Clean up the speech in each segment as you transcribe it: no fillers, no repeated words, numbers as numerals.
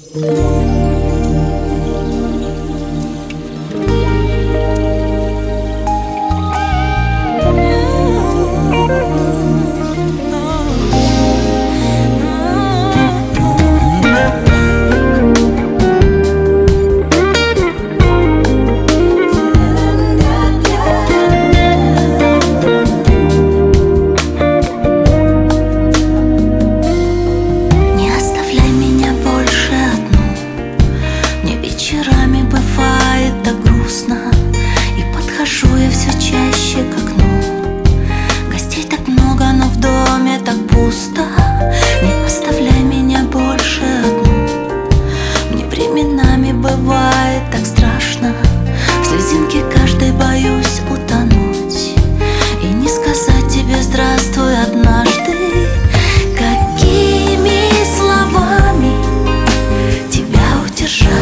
Вечерами бывает так грустно, и подхожу я все чаще к окну. Гостей так много, но в доме так пусто. Не оставляй меня больше одну. Мне временами бывает так страшно, в слезинке каждой боюсь утонуть и не сказать тебе здравствуй однажды. Какими словами тебя удержать?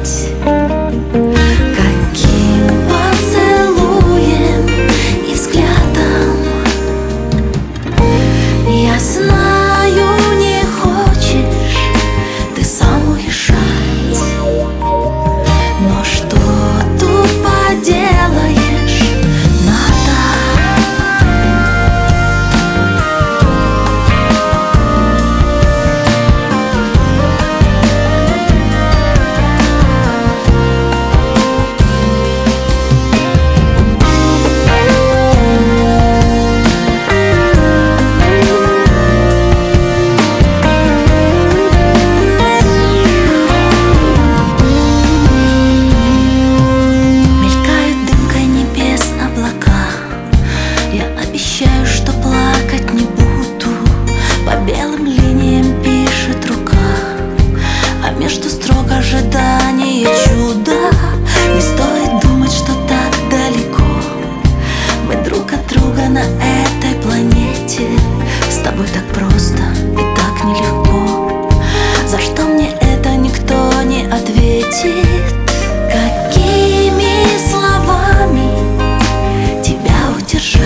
Обещаю, что плакать не буду. По белым линиям пишет рука, а между строк ожидание чуда. Не стоит думать, что так далеко. Мы друг от друга на этой планете. С тобой так просто и так нелегко. За что мне это никто не ответит. Какими словами тебя удержать?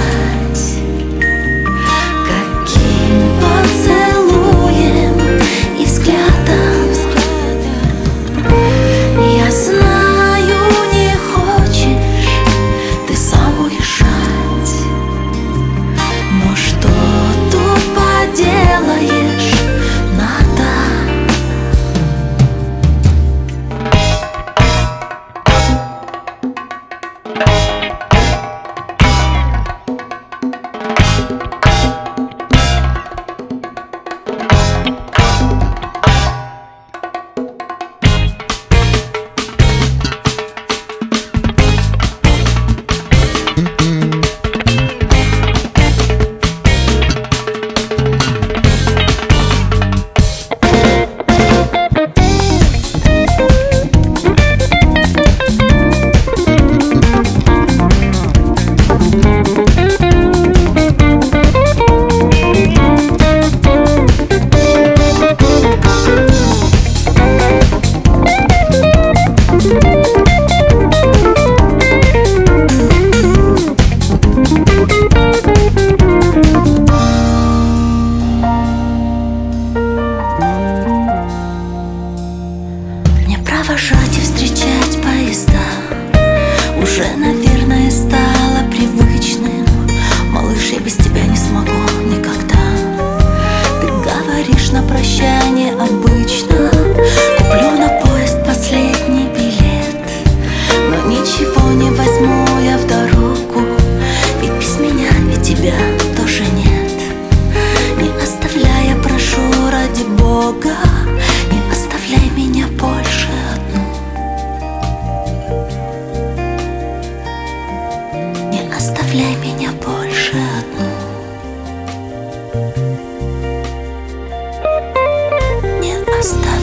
Провожать и встречать поезда уже, наверное, стало привычным. Малыш, я без тебя не смогу никогда. Ты говоришь на прощание обычно: куплю на поезд последний билет. Но ничего не возьму я в дорогу, ведь без меня и тебя тоже нет. Не оставляй, я прошу ради Бога, не оставляй меня больше одну. Не оставляй меня больше одну. Не оставляй.